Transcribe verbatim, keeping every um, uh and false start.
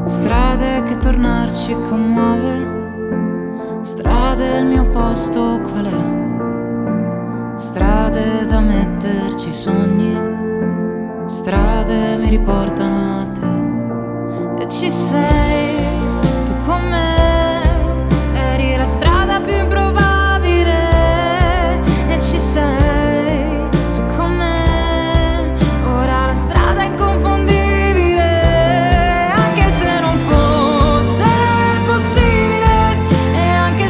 Strade che tornarci commuove, strade il mio posto qual è? Strade da metterci sogni, strade mi riportano a te. E ci sei